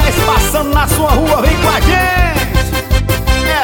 Messias passando na sua rua, vem com a gente. É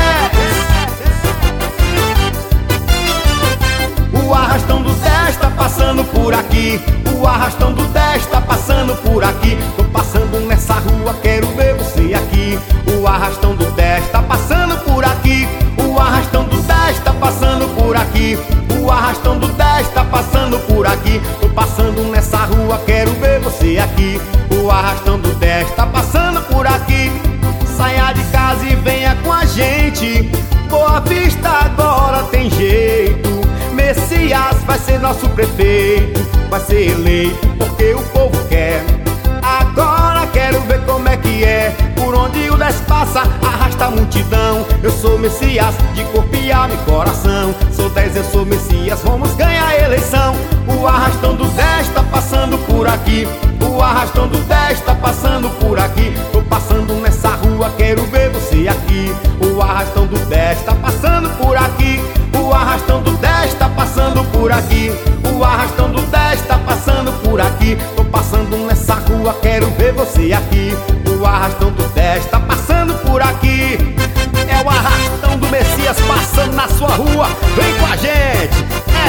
10. O arrastão do 10 tá passando por aqui. O arrastão do 10 tá passando por aqui. Tô passando nessa rua, quero ver você aqui. O arrastão do 10 tá passando por aqui. O arrastão do 10 tá passando por aqui. O arrastão do 10 tá passando por aqui. Tô passando nessa rua, quero ver você aqui. O arrastão do 10 tá passando por aqui. Saia de casa e venha com a gente. Boa Vista agora tem jeito. Messias vai ser nosso prefeito. Vai ser eleito porque o povo quer. Agora quero ver como é que é. Por onde o 10 passa, arrasta a multidão. Eu sou Messias, de corpo e alma e coração. Sou 10, eu sou Messias, vamos ganhar a eleição. O arrastão do 10 tá passando por aqui. O arrastão do 10 tá passando por aqui. Tô passando nessa rua, quero ver você aqui. O arrastão do 10 tá passando por aqui. O arrastão do 10 tá passando por aqui. O arrastão do 10 tá passando por aqui. Tô passando nessa rua, quero ver você aqui. O arrastão do 10 tá passando por aqui. É o arrastão do Messias passando na sua rua, vem com a gente. É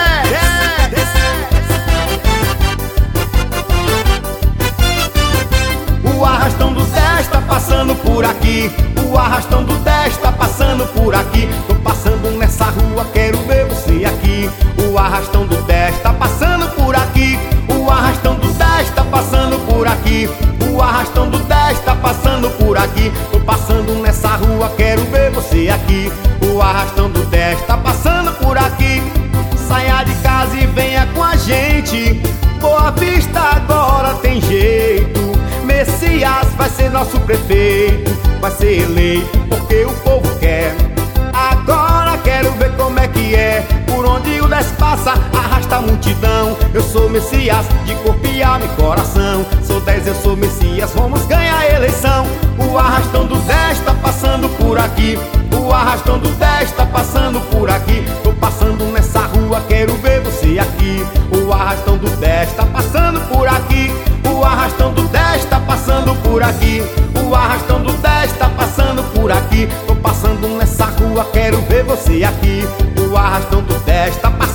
10. O arrastão do 10 tá passando por aqui. O arrastão do 10 tá passando por aqui. Tô passando nessa rua, quero ver você aqui. O arrastão do 10 tá passando por aqui. O arrastão do 10 tá passando por aqui. O arrastão do 10 tá passando por aqui. Tô passando nessa rua, quero ver você aqui. O arrastão do 10 tá passando por aqui. Saia de casa e venha com a gente. Boa Vista agora tem jeito. Messias vai ser nosso prefeito. Vai ser eleito porque o povo quer. Agora quero ver como é que é. Por onde o 10 passa, arrasta a multidão. Eu sou Messias, de corpo e alma e coração. Sou 10, eu sou Messias, vamos ganhar a eleição. O arrastão do 10 tá passando por aqui. O arrastão do 10 tá passando por aqui. Tô passando nessa rua, quero ver você aqui. O arrastão do 10 tá passando por aqui. O arrastão do 10 tá passando por aqui. O arrastão do 10 tá passando por aqui. Tô passando nessa rua, quero ver você aqui. O arrastão do 10 tá passando